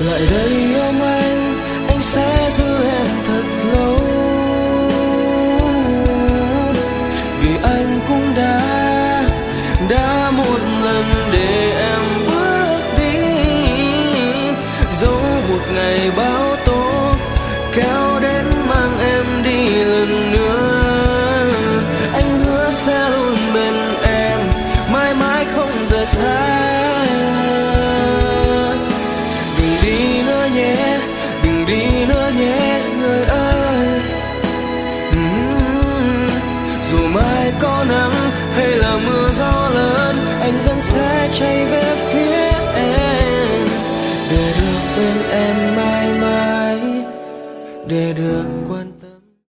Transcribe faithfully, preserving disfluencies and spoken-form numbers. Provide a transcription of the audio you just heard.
lại đây ôm anh, anh sẽ giữ em thật lâu. Vì anh cũng đã đã một lần để em bước đi, dẫu một ngày bão tố kéo đến mang em đi lần nữa. Anh hứa sẽ luôn bên em, mãi mãi không rời xa. Đừng đi nữa nhé, đừng đi nữa nhé người ơi. uhm, Dù mai có nắng hay là mưa gió lớn, anh vẫn sẽ chạy về phía em, để được bên em mãi mãi, để được